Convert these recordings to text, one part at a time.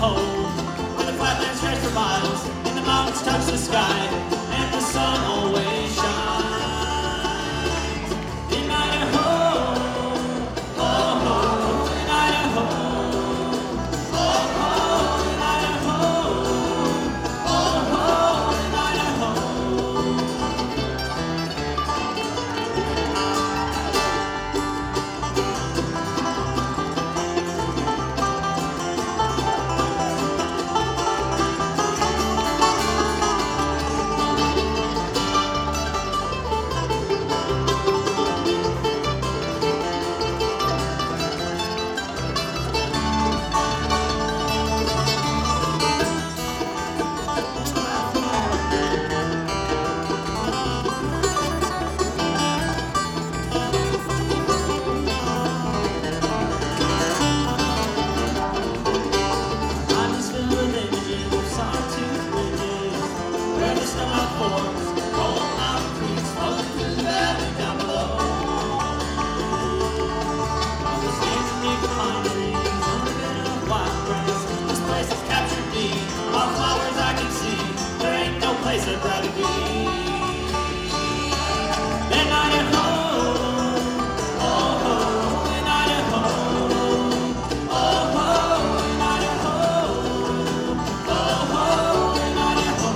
home, where the flatlands stretch for miles, and the mountains touch the sky, and the sun always shines. In Idaho, oh, oh, in Idaho, oh, oh, in Idaho, oh, oh, in Idaho. Place I'd rather be. In Idaho, oh, oh, in Idaho, oh, oh, in Idaho, oh, oh, in Idaho.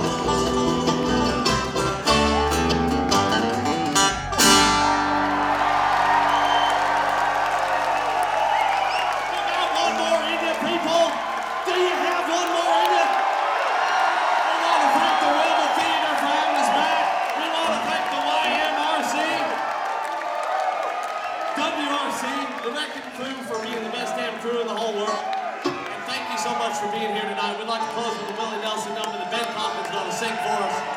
You got one more in you, people? Do you have one more in you? We want to thank the Wilma Theater for having us back. We want to thank the YMRC, WRC, the Wrecking Crew for being the best damn crew in the whole world. And thank you so much for being here tonight. We'd like to close with the Willie Nelson number that Ben Kaufman's going to sing for us.